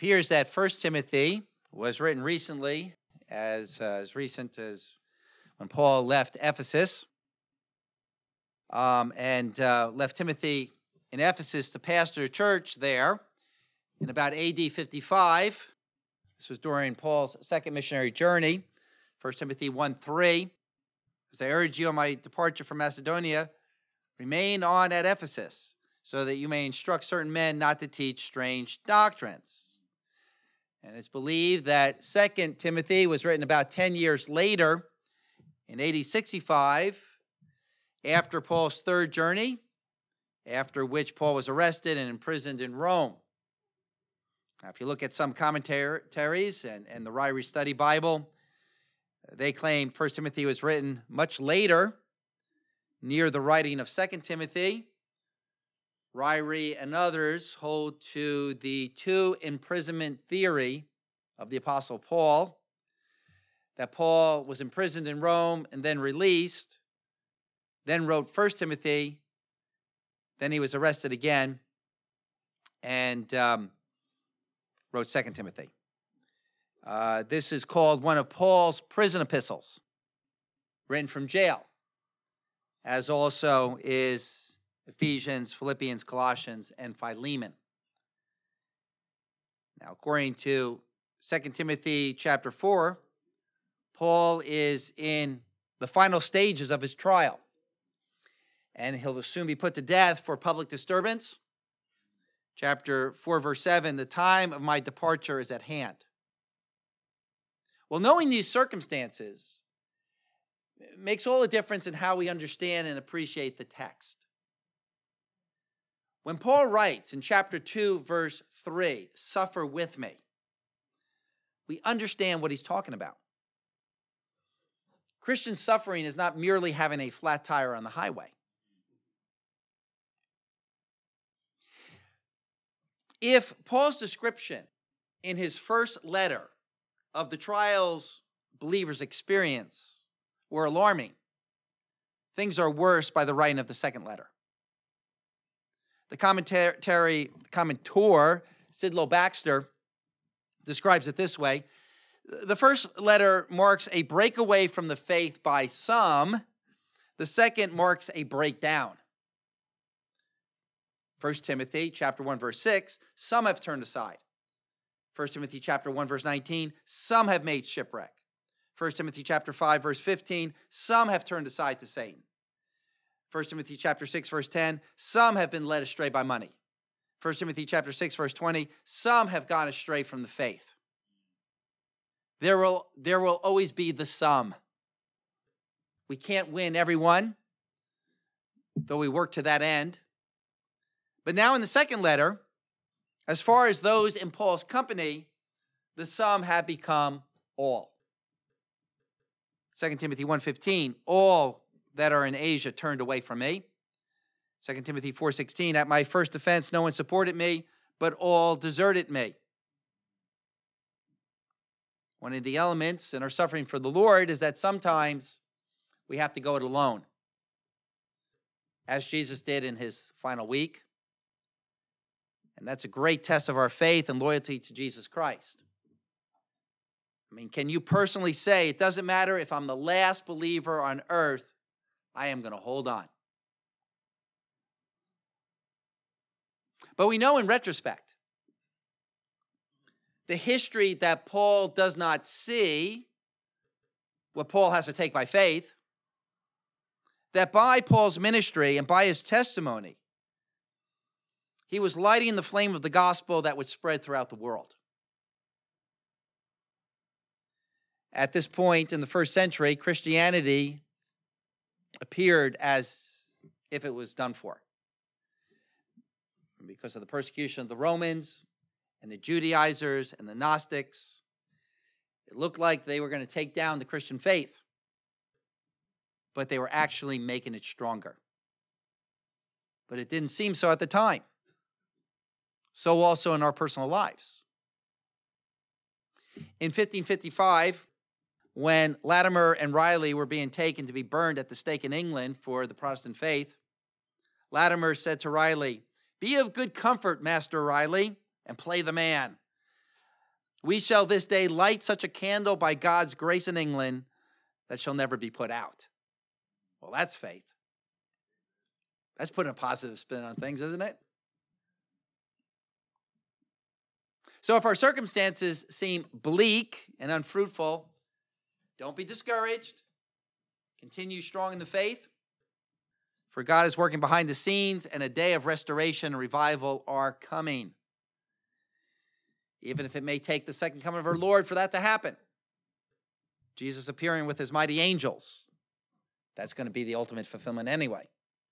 appears that First Timothy was written recently, as recent as when Paul left Ephesus, and left Timothy in Ephesus to pastor a church there in about AD 55. This was during Paul's second missionary journey, 1 Timothy 1:3. As I urge you on my departure from Macedonia, remain on at Ephesus, so that you may instruct certain men not to teach strange doctrines. And it's believed that 2 Timothy was written about 10 years later, in AD 65, after Paul's third journey, after which Paul was arrested and imprisoned in Rome. Now, if you look at some commentaries and the Ryrie Study Bible, they claim 1 Timothy was written much later, near the writing of 2 Timothy. Ryrie and others hold to the two imprisonment theory of the Apostle Paul, that Paul was imprisoned in Rome and then released, then wrote 1 Timothy, then he was arrested again, and wrote 2 Timothy. This is called one of Paul's prison epistles, written from jail, as also is Ephesians, Philippians, Colossians, and Philemon. Now, according to 2 Timothy chapter 4, Paul is in the final stages of his trial, and he'll soon be put to death for public disturbance. Chapter 4, verse 7, the time of my departure is at hand. Well, knowing these circumstances makes all the difference in how we understand and appreciate the text. When Paul writes in chapter 2, verse 3, suffer with me, we understand what he's talking about. Christian suffering is not merely having a flat tire on the highway. If Paul's description in his first letter of the trials believers experience were alarming, things are worse by the writing of the second letter. The commentator, Sidlow Baxter, describes it this way. The first letter marks a breakaway from the faith by some. The second marks a breakdown. 1 Timothy chapter 1, verse 6, some have turned aside. 1 Timothy chapter 1, verse 19, some have made shipwreck. 1 Timothy chapter 5, verse 15, some have turned aside to Satan. 1 Timothy chapter 6, verse 10, some have been led astray by money. 1 Timothy chapter 6, verse 20, some have gone astray from the faith. There will always be the some. We can't win everyone, though we work to that end. But now in the second letter, as far as those in Paul's company, the some have become all. 2 Timothy 1:15, all that are in Asia turned away from me. 2 Timothy 4:16, at my first defense, no one supported me, but all deserted me. One of the elements in our suffering for the Lord is that sometimes we have to go it alone, as Jesus did in his final week. And that's a great test of our faith and loyalty to Jesus Christ. I mean, can you personally say, it doesn't matter if I'm the last believer on earth, I am going to hold on? But we know in retrospect, the history that Paul does not see, what Paul has to take by faith, that by Paul's ministry and by his testimony, he was lighting the flame of the gospel that would spread throughout the world. At this point in the first century, Christianity appeared as if it was done for. Because of the persecution of the Romans and the Judaizers and the Gnostics, it looked like they were going to take down the Christian faith, but they were actually making it stronger. But it didn't seem so at the time. So also in our personal lives. In 1555, when Latimer and Riley were being taken to be burned at the stake in England for the Protestant faith, Latimer said to Riley, "Be of good comfort, Master Riley, and play the man. We shall this day light such a candle by God's grace in England that shall never be put out. Well, that's faith. That's putting a positive spin on things, isn't it? So if our circumstances seem bleak and unfruitful, don't be discouraged. Continue strong in the faith, for God is working behind the scenes, and a day of restoration and revival are coming. Even if it may take the second coming of our Lord for that to happen. Jesus appearing with his mighty angels. That's going to be the ultimate fulfillment anyway.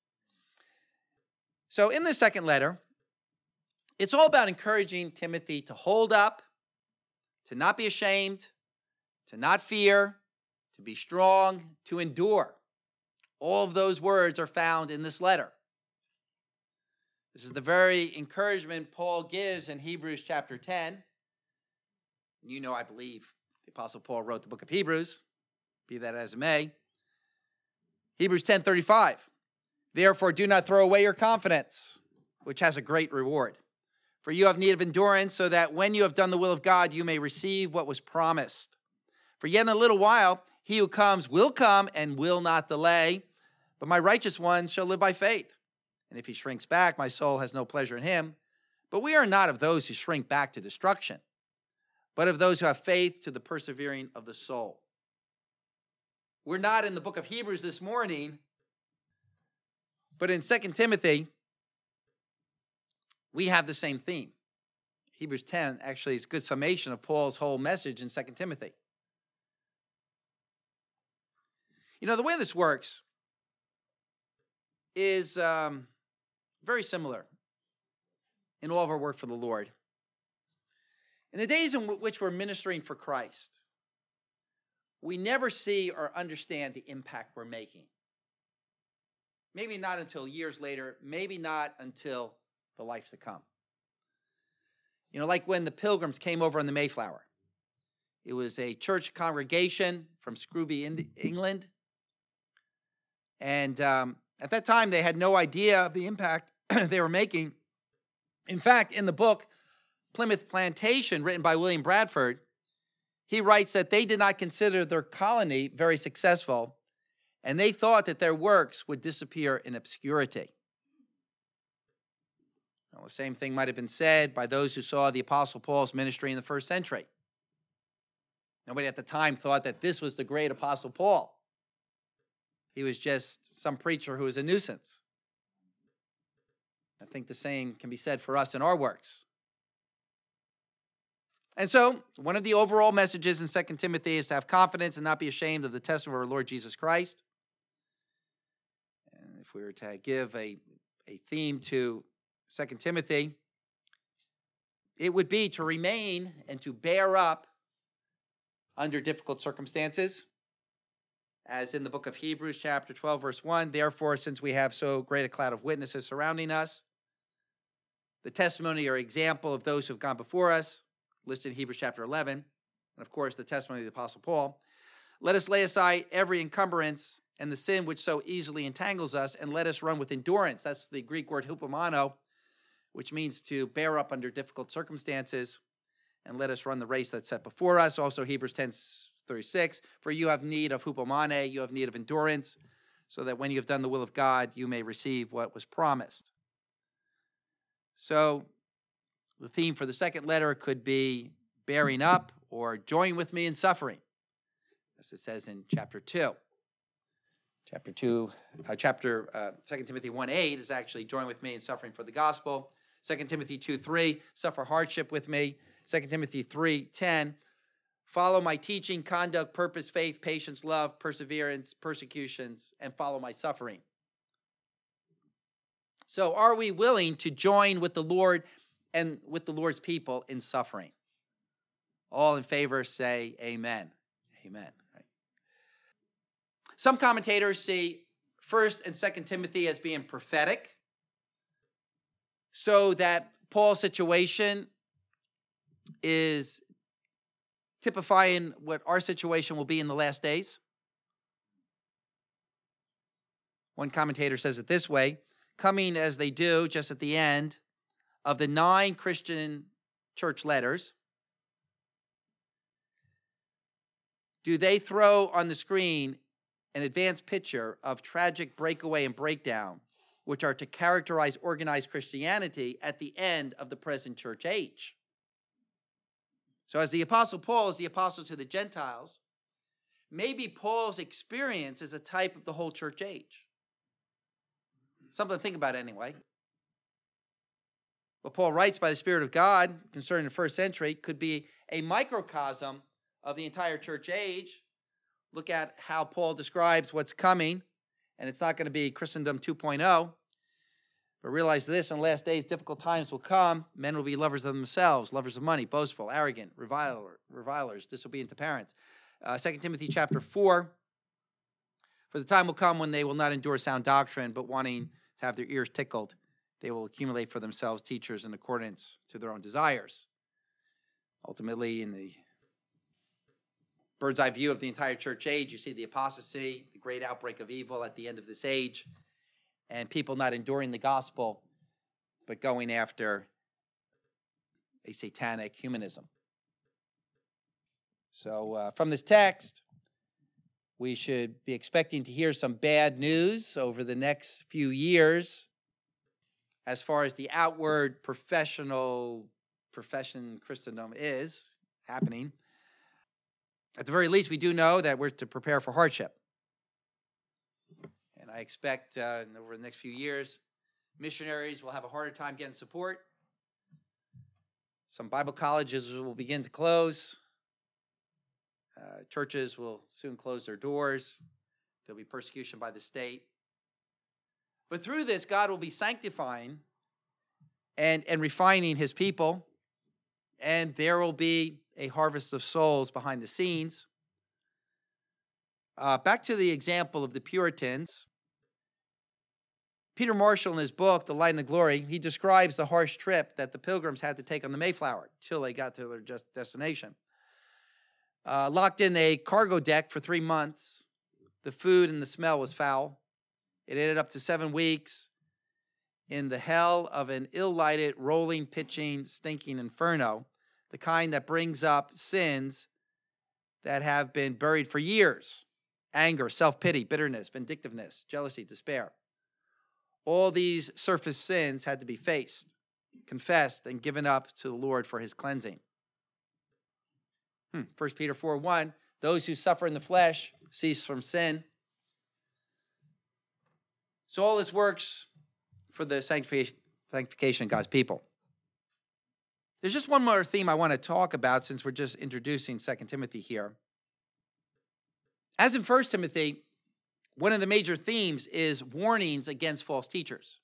So in this second letter, it's all about encouraging Timothy to hold up, to not be ashamed, to not fear, to be strong, to endure. All of those words are found in this letter. This is the very encouragement Paul gives in Hebrews chapter 10. You know, I believe the Apostle Paul wrote the book of Hebrews, be that as it may. Hebrews 10:35. Therefore, do not throw away your confidence, which has a great reward. For you have need of endurance, so that when you have done the will of God, you may receive what was promised. For yet in a little while, he who comes will come and will not delay. But my righteous one shall live by faith. And if he shrinks back, my soul has no pleasure in him. But we are not of those who shrink back to destruction, but of those who have faith to the persevering of the soul. We're not in the book of Hebrews this morning, but in 2 Timothy, we have the same theme. Hebrews 10 actually is a good summation of Paul's whole message in 2 Timothy. You know, the way this works is very similar in all of our work for the Lord. In the days in which we're ministering for Christ, we never see or understand the impact we're making. Maybe not until years later, maybe not until the life to come. You know, like when the Pilgrims came over on the Mayflower. It was a church congregation from Scrooby, England. And at that time, they had no idea of the impact they were making. In fact, in the book, Plymouth Plantation, written by William Bradford, he writes that they did not consider their colony very successful, and they thought that their works would disappear in obscurity. Well, the same thing might have been said by those who saw the Apostle Paul's ministry in the first century. Nobody at the time thought that this was the great Apostle Paul. He was just some preacher who was a nuisance. I think the same can be said for us in our works. And so, one of the overall messages in 2 Timothy is to have confidence and not be ashamed of the testimony of our Lord Jesus Christ. And if we were to give a theme to 2 Timothy, it would be to remain and to bear up under difficult circumstances. As in the book of Hebrews, chapter 12, verse 1, therefore, since we have so great a cloud of witnesses surrounding us, the testimony or example of those who have gone before us, listed in Hebrews chapter 11, and of course, the testimony of the Apostle Paul, let us lay aside every encumbrance and the sin which so easily entangles us, and let us run with endurance. That's the Greek word hupomano, which means to bear up under difficult circumstances, and let us run the race that's set before us. Also, Hebrews 10:36, for you have need of hupomane, you have need of endurance, so that when you have done the will of God, you may receive what was promised. So, the theme for the second letter could be bearing up or join with me in suffering, as it says in chapter 2. Chapter 2 Timothy 1:8 is actually join with me in suffering for the gospel. 2 Timothy 2:3, suffer hardship with me. 2 Timothy 3:10, follow my teaching, conduct, purpose, faith, patience, love, perseverance, persecutions, and follow my suffering. So are we willing to join with the Lord and with the Lord's people in suffering? All in favor say amen. Amen. Right. Some commentators see 1 and 2 Timothy as being prophetic, so that Paul's situation is typifying what our situation will be in the last days. One commentator says it this way, coming as they do just at the end of the 9 Christian church letters, do they throw on the screen an advanced picture of tragic breakaway and breakdown, which are to characterize organized Christianity at the end of the present church age. So as the Apostle Paul is the apostle to the Gentiles, maybe Paul's experience is a type of the whole church age. Something to think about anyway. What Paul writes by the Spirit of God concerning the first century could be a microcosm of the entire church age. Look at how Paul describes what's coming, and it's not going to be Christendom 2.0. But realize this, in the last days, difficult times will come. Men will be lovers of themselves, lovers of money, boastful, arrogant, revilers, disobedient to parents. 2 Timothy chapter 4, for the time will come when they will not endure sound doctrine, but wanting to have their ears tickled, they will accumulate for themselves teachers in accordance to their own desires. Ultimately, in the bird's eye view of the entire church age, you see the apostasy, the great outbreak of evil at the end of this age, and people not enduring the gospel, but going after a satanic humanism. So from this text, we should be expecting to hear some bad news over the next few years as far as the outward profession Christendom is happening. At the very least, we do know that we're to prepare for hardship. And I expect over the next few years, missionaries will have a harder time getting support. Some Bible colleges will begin to close. Churches will soon close their doors. There'll be persecution by the state. But through this, God will be sanctifying and refining his people. And there will be a harvest of souls behind the scenes. Back to the example of the Puritans. Peter Marshall, in his book, The Light and the Glory, he describes the harsh trip that the Pilgrims had to take on the Mayflower till they got to their destination. Locked in a cargo deck for 3 months. The food and the smell was foul. It added up to 7 weeks in the hell of an ill-lighted, rolling, pitching, stinking inferno, the kind that brings up sins that have been buried for years: anger, self-pity, bitterness, vindictiveness, jealousy, despair. All these surface sins had to be faced, confessed, and given up to the Lord for his cleansing. 1 Peter 4:1, those who suffer in the flesh cease from sin. So all this works for the sanctification of God's people. There's just one more theme I want to talk about since we're just introducing 2 Timothy here. As in 1 Timothy, one of the major themes is warnings against false teachers.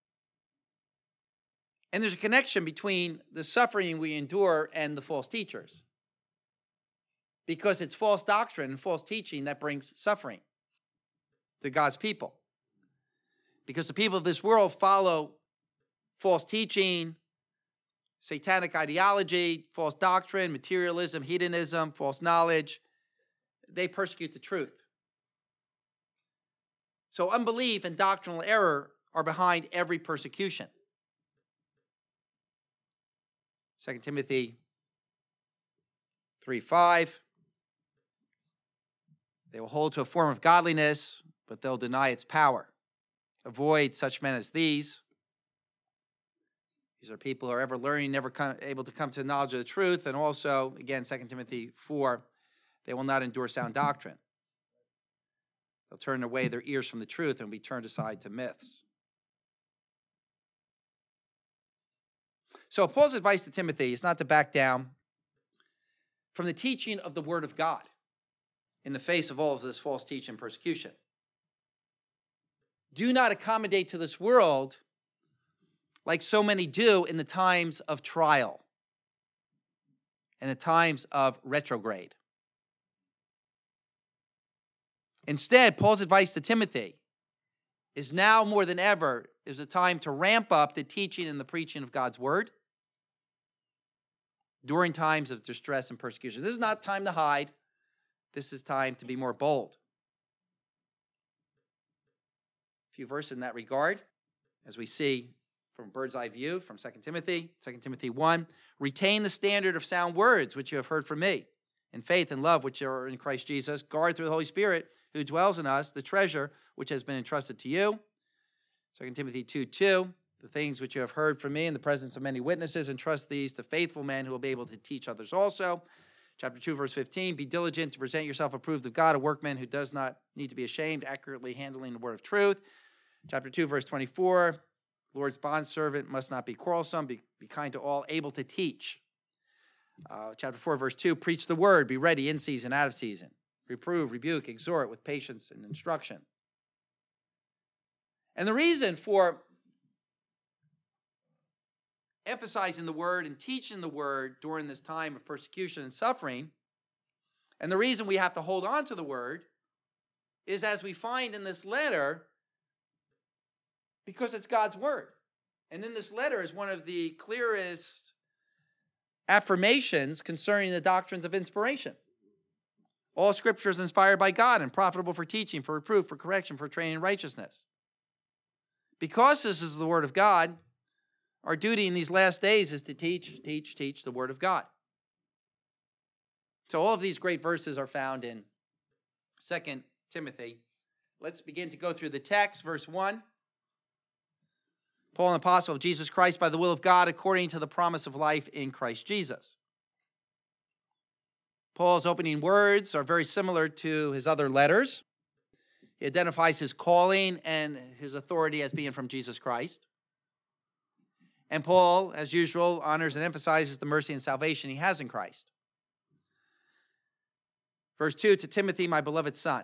And there's a connection between the suffering we endure and the false teachers. Because it's false doctrine and false teaching that brings suffering to God's people. Because the people of this world follow false teaching, satanic ideology, false doctrine, materialism, hedonism, false knowledge. They persecute the truth. So unbelief and doctrinal error are behind every persecution. 2 Timothy 3:5. They will hold to a form of godliness, but they'll deny its power. Avoid such men as these. These are people who are ever learning, never able to come to the knowledge of the truth. And also, again, 2 Timothy 4, they will not endure sound doctrine. They'll turn away their ears from the truth and be turned aside to myths. So Paul's advice to Timothy is not to back down from the teaching of the Word of God in the face of all of this false teaching and persecution. Do not accommodate to this world like so many do in the times of trial and the times of retrograde. Instead, Paul's advice to Timothy is now more than ever is a time to ramp up the teaching and the preaching of God's word during times of distress and persecution. This is not time to hide. This is time to be more bold. A few verses in that regard, as we see from a bird's eye view from 2 Timothy 1, retain the standard of sound words which you have heard from me. in faith and love which are in Christ Jesus. Guard through the Holy Spirit who dwells in us the treasure which has been entrusted to you. 2 Timothy 2:2, the things which you have heard from me in the presence of many witnesses, entrust these to faithful men who will be able to teach others also. Chapter 2, verse 15, be diligent to present yourself approved of God, a workman who does not need to be ashamed, accurately handling the word of truth. Chapter 2, verse 24, Lord's bondservant must not be quarrelsome, be kind to all, able to teach. Chapter 4, verse 2, preach the word, be ready in season, out of season. Reprove, rebuke, exhort with patience and instruction. And the reason for emphasizing the word and teaching the word during this time of persecution and suffering, and the reason we have to hold on to the word, is as we find in this letter, because it's God's word. And in this letter is one of the clearest affirmations concerning the doctrines of inspiration. All scripture is inspired by God and profitable for teaching, for reproof, for correction, for training in righteousness. Because this is the word of God, our duty in these last days is to teach the word of God. So all of these great verses are found in 2 Timothy. Let's begin to go through the text. Verse 1. Paul, an apostle of Jesus Christ, by the will of God, according to the promise of life in Christ Jesus. Paul's opening words are very similar to his other letters. He identifies his calling and his authority as being from Jesus Christ. And Paul, as usual, honors and emphasizes the mercy and salvation he has in Christ. Verse 2, to Timothy, my beloved son.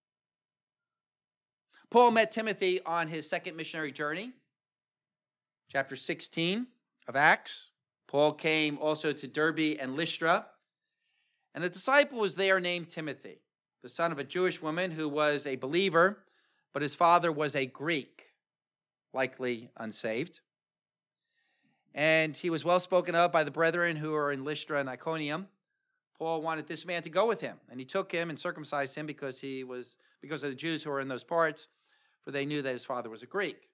Paul met Timothy on his second missionary journey. Chapter 16 of Acts. Paul came also to Derbe and Lystra. And a disciple was there named Timothy, the son of a Jewish woman who was a believer, but his father was a Greek, likely unsaved. And he was well spoken of by the brethren who are in Lystra and Iconium. Paul wanted this man to go with him, and he took him and circumcised him because of the Jews who were in those parts, for they knew that his father was a Greek.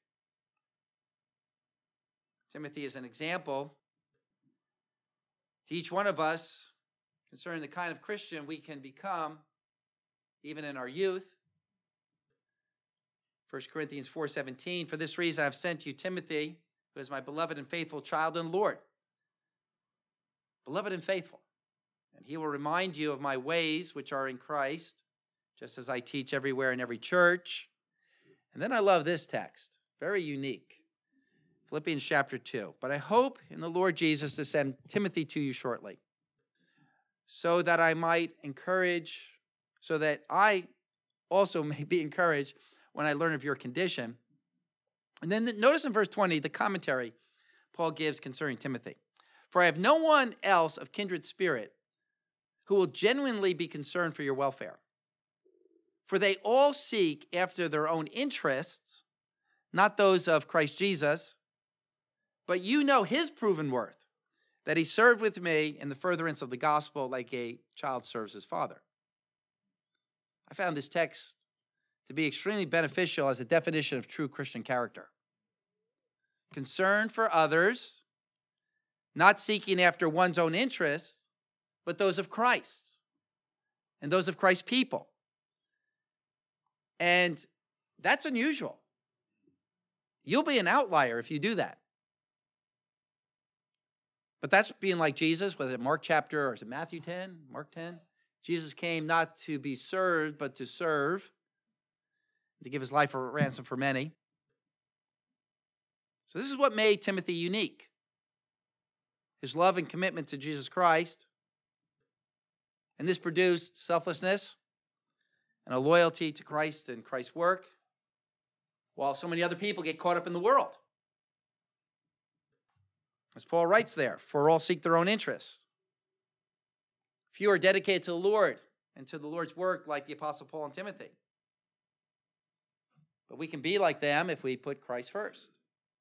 Timothy is an example to each one of us concerning the kind of Christian we can become even in our youth. 1 Corinthians 4:17, for this reason I have sent you Timothy, who is my beloved and faithful child in the Lord. Beloved and faithful. And he will remind you of my ways which are in Christ, just as I teach everywhere in every church. And then I love this text, very unique. Philippians chapter 2. But I hope in the Lord Jesus to send Timothy to you shortly, so that I also may be encouraged when I learn of your condition. And then notice in verse 20, the commentary Paul gives concerning Timothy. For I have no one else of kindred spirit who will genuinely be concerned for your welfare. For they all seek after their own interests, not those of Christ Jesus, but you know his proven worth, that he served with me in the furtherance of the gospel like a child serves his father. I found this text to be extremely beneficial as a definition of true Christian character. Concern for others, not seeking after one's own interests, but those of Christ and those of Christ's people. And that's unusual. You'll be an outlier if you do that. But that's being like Jesus, whether it's Mark chapter, or is it Matthew 10, Mark 10? Jesus came not to be served, but to serve, to give his life a ransom for many. So this is what made Timothy unique. His love and commitment to Jesus Christ. And this produced selflessness and a loyalty to Christ and Christ's work, while so many other people get caught up in the world. As Paul writes there, for all seek their own interests. Few are dedicated to the Lord and to the Lord's work like the Apostle Paul and Timothy. But we can be like them if we put Christ first.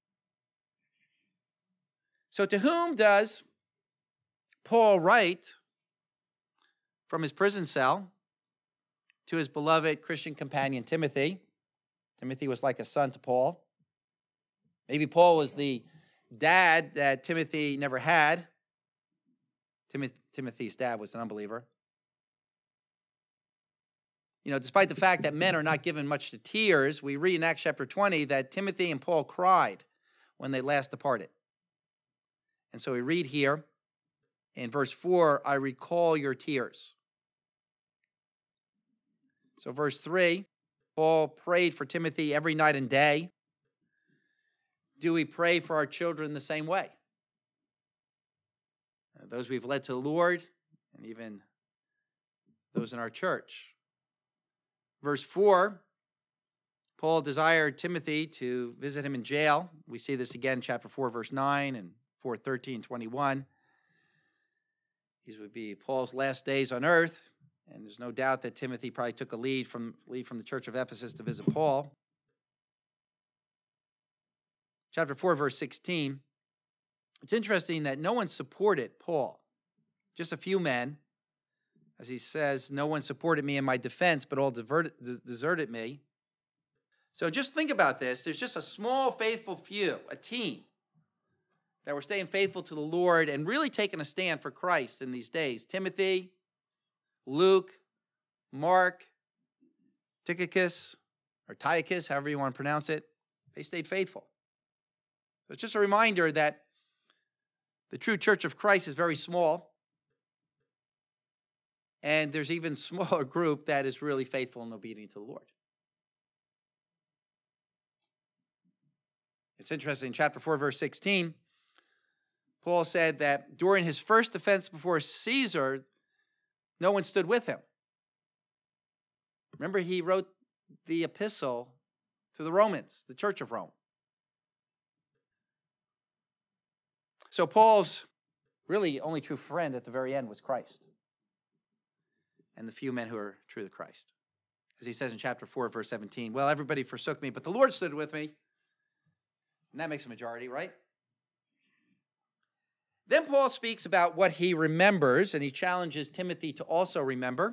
So to whom does Paul write from his prison cell? To his beloved Christian companion Timothy. Timothy was like a son to Paul. Maybe Paul was the dad that Timothy never had. Timothy's dad was an unbeliever. Despite the fact that men are not given much to tears, we read in Acts chapter 20 that Timothy and Paul cried when they last departed. And so we read here in verse 4, I recall your tears. So verse 3, Paul prayed for Timothy every night and day. Do we pray for our children the same way? Those we've led to the Lord, and even those in our church. Verse 4, Paul desired Timothy to visit him in jail. We see this again, chapter 4, verse 9, and 4:13, 21. These would be Paul's last days on earth, and there's no doubt that Timothy probably took a lead from the church of Ephesus to visit Paul. Chapter 4, verse 16. It's interesting that no one supported Paul. Just a few men. As he says, no one supported me in my defense, but all deserted me. So just think about this. There's just a small, faithful few, a team, that were staying faithful to the Lord and really taking a stand for Christ in these days. Timothy, Luke, Mark, Tychicus, or Tychicus, however you want to pronounce it, they stayed faithful. So it's just a reminder that the true church of Christ is very small, and there's even smaller group that is really faithful and obedient to the Lord. It's interesting, in chapter 4, verse 16, Paul said that during his first defense before Caesar, no one stood with him. Remember, he wrote the epistle to the Romans, the Church of Rome. So Paul's really only true friend at the very end was Christ and the few men who are true to Christ. As he says in chapter 4, verse 17, well, everybody forsook me, but the Lord stood with me. And that makes a majority, right? Then Paul speaks about what he remembers, and he challenges Timothy to also remember.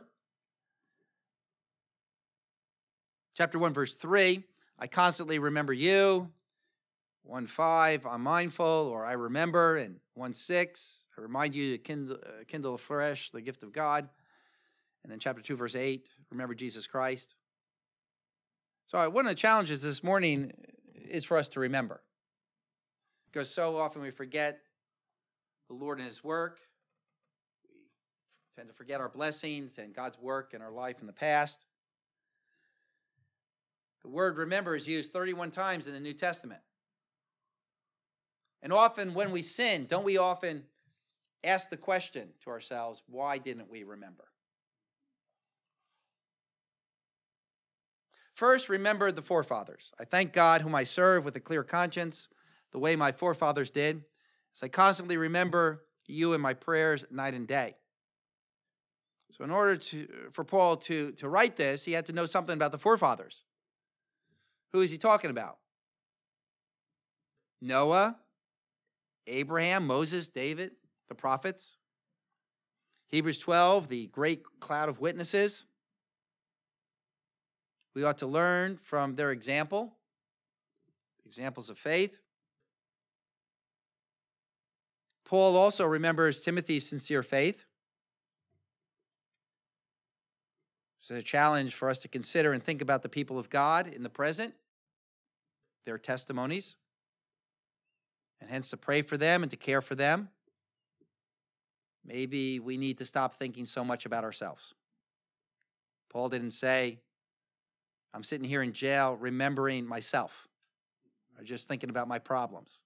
Chapter 1, verse 3, I constantly remember you. 1:5, I'm mindful, or I remember. And 1:6, I remind you to kindle afresh the gift of God. And then chapter 2, verse 8, remember Jesus Christ. So one of the challenges this morning is for us to remember. Because so often we forget the Lord and his work. We tend to forget our blessings and God's work in our life in the past. The word remember is used 31 times in the New Testament. And often when we sin, don't we often ask the question to ourselves, why didn't we remember? First, remember the forefathers. I thank God whom I serve with a clear conscience, the way my forefathers did, as I constantly remember you in my prayers night and day. So in order for Paul to write this, he had to know something about the forefathers. Who is he talking about? Noah, Abraham, Moses, David, the prophets. Hebrews 12, the great cloud of witnesses. We ought to learn from their example, examples of faith. Paul also remembers Timothy's sincere faith. It's a challenge for us to consider and think about the people of God in the present, their testimonies, and hence to pray for them and to care for them. Maybe we need to stop thinking so much about ourselves. Paul didn't say, I'm sitting here in jail remembering myself or just thinking about my problems.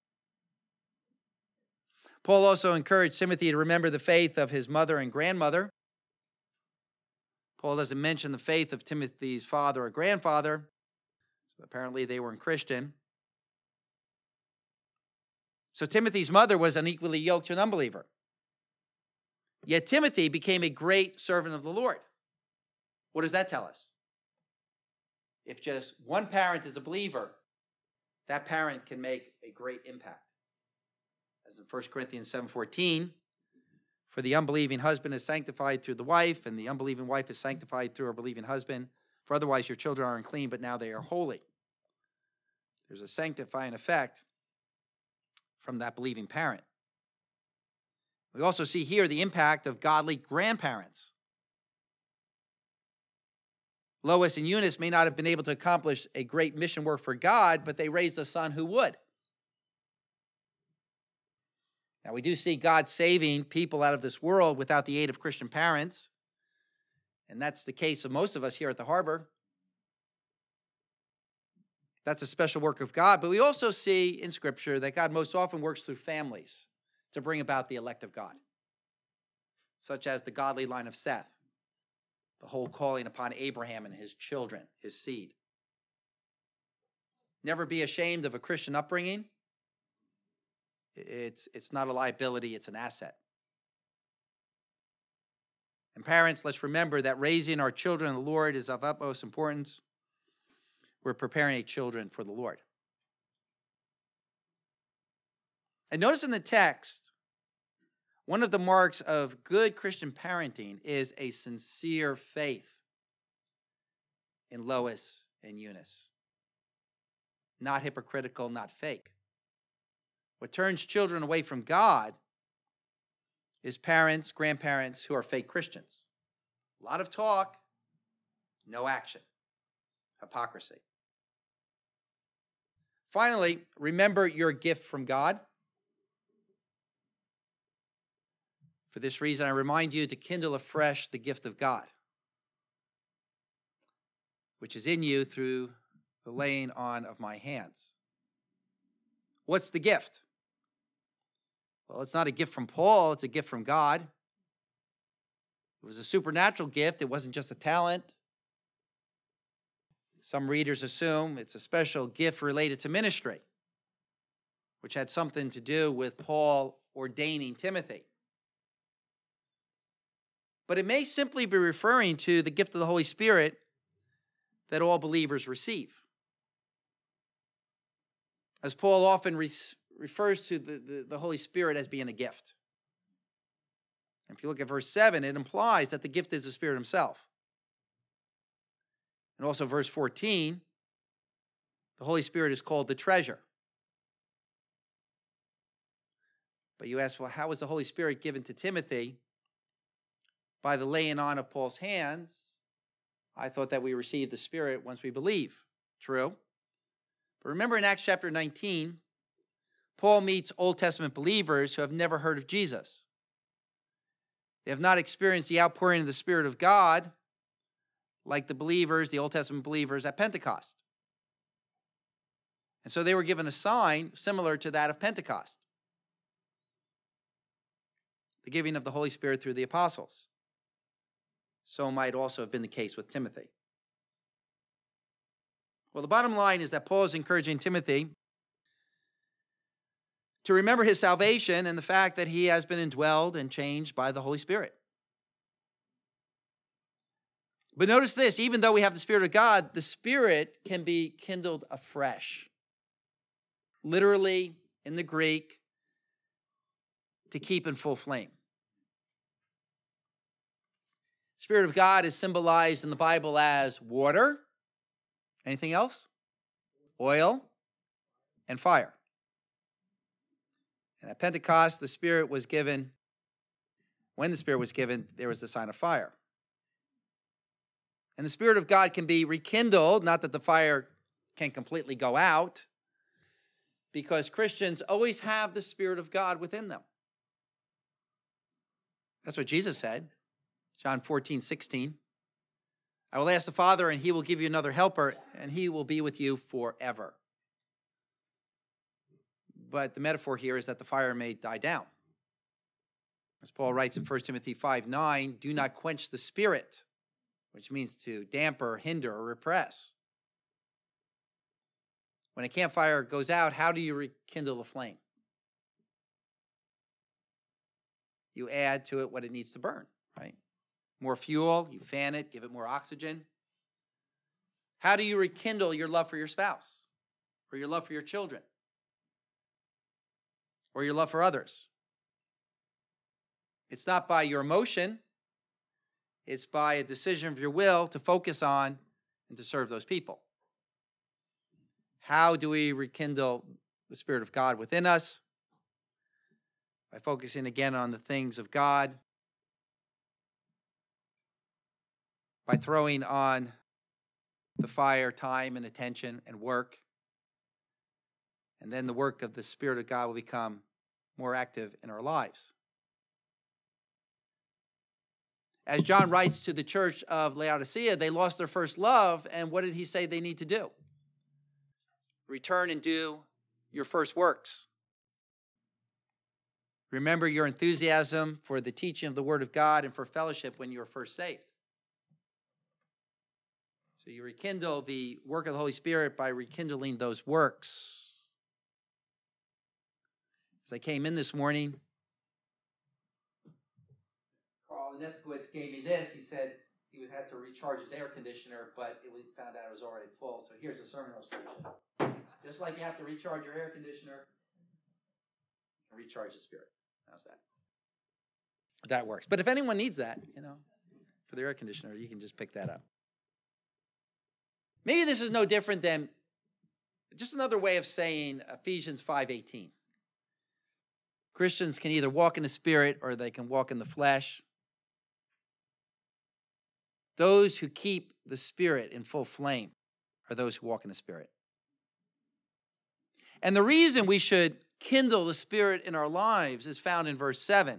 Paul also encouraged Timothy to remember the faith of his mother and grandmother. Paul doesn't mention the faith of Timothy's father or grandfather, so apparently they weren't Christian. So Timothy's mother was unequally yoked to an unbeliever. Yet Timothy became a great servant of the Lord. What does that tell us? If just one parent is a believer, that parent can make a great impact. As in 1 Corinthians 7:14, for the unbelieving husband is sanctified through the wife, and the unbelieving wife is sanctified through her believing husband. For otherwise your children are unclean, but now they are holy. There's a sanctifying effect from that believing parent. We also see here the impact of godly grandparents. Lois and Eunice may not have been able to accomplish a great mission work for God, but they raised a son who would. Now, we do see God saving people out of this world without the aid of Christian parents, and that's the case of most of us here at the Harbor. That's a special work of God, but we also see in Scripture that God most often works through families to bring about the elect of God, such as the godly line of Seth, the whole calling upon Abraham and his children, his seed. Never be ashamed of a Christian upbringing. It's not a liability, it's an asset. And parents, let's remember that raising our children in the Lord is of utmost importance. We're preparing children for the Lord. And notice in the text, one of the marks of good Christian parenting is a sincere faith in Lois and Eunice. Not hypocritical, not fake. What turns children away from God is parents, grandparents who are fake Christians. A lot of talk, no action. Hypocrisy. Finally, remember your gift from God. For this reason, I remind you to kindle afresh the gift of God, which is in you through the laying on of my hands. What's the gift? Well, it's not a gift from Paul, it's a gift from God. It was a supernatural gift, it wasn't just a talent. Some readers assume it's a special gift related to ministry, which had something to do with Paul ordaining Timothy. But it may simply be referring to the gift of the Holy Spirit that all believers receive. As Paul often refers to the Holy Spirit as being a gift. And if you look at verse 7, it implies that the gift is the Spirit himself. And also verse 14, the Holy Spirit is called the treasure. But you ask, well, how was the Holy Spirit given to Timothy? By the laying on of Paul's hands. I thought that we received the Spirit once we believe. True. But remember in Acts chapter 19, Paul meets Old Testament believers who have never heard of Jesus. They have not experienced the outpouring of the Spirit of God like the believers, the Old Testament believers at Pentecost. And so they were given a sign similar to that of Pentecost, the giving of the Holy Spirit through the apostles. So might also have been the case with Timothy. Well, the bottom line is that Paul is encouraging Timothy to remember his salvation and the fact that he has been indwelled and changed by the Holy Spirit. But notice this, even though we have the Spirit of God, the Spirit can be kindled afresh. Literally, in the Greek, to keep in full flame. The Spirit of God is symbolized in the Bible as water. Anything else? Oil and fire. And at Pentecost, the Spirit was given. When the Spirit was given, there was the sign of fire. And the Spirit of God can be rekindled, not that the fire can completely go out, because Christians always have the Spirit of God within them. That's what Jesus said, John 14:16. I will ask the Father, and he will give you another helper, and he will be with you forever. But the metaphor here is that the fire may die down. As Paul writes in 1 Timothy 5:9, do not quench the Spirit, which means to damper, hinder, or repress. When a campfire goes out, how do you rekindle the flame? You add to it what it needs to burn, right? More fuel, you fan it, give it more oxygen. How do you rekindle your love for your spouse, or your love for your children, or your love for others? It's not by your emotion. It's by a decision of your will to focus on and to serve those people. How do we rekindle the Spirit of God within us? By focusing again on the things of God, by throwing on the fire, time, and attention, and work. And then the work of the Spirit of God will become more active in our lives. As John writes to the church of Laodicea, they lost their first love, and what did he say they need to do? Return and do your first works. Remember your enthusiasm for the teaching of the Word of God and for fellowship when you were first saved. So you rekindle the work of the Holy Spirit by rekindling those works. As I came in this morning, Carl Neskowitz gave me this. He said he would have to recharge his air conditioner, but we found out it was already full. So here's a sermon illustration. Just like you have to recharge your air conditioner, you can recharge the Spirit. How's that? That works. But if anyone needs that, for their air conditioner, you can just pick that up. Maybe this is no different than just another way of saying Ephesians 5:18. Christians can either walk in the Spirit or they can walk in the flesh. Those who keep the Spirit in full flame are those who walk in the Spirit. And the reason we should kindle the Spirit in our lives is found in verse 7.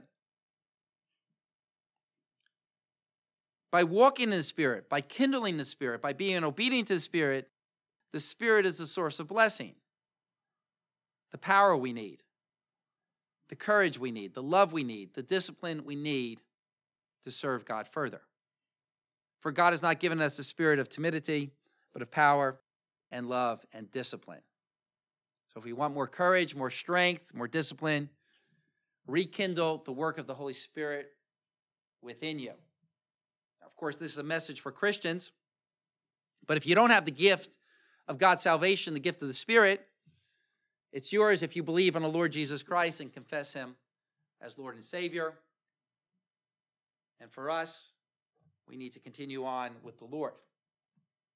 By walking in the Spirit, by kindling the Spirit, by being obedient to the Spirit is the source of blessing. The power we need, the courage we need, the love we need, the discipline we need to serve God further. For God has not given us a spirit of timidity, but of power and love and discipline. So if we want more courage, more strength, more discipline, rekindle the work of the Holy Spirit within you. Now, of course, this is a message for Christians, but if you don't have the gift of God's salvation, the gift of the Spirit, it's yours if you believe on the Lord Jesus Christ and confess him as Lord and Savior. And for us, we need to continue on with the Lord.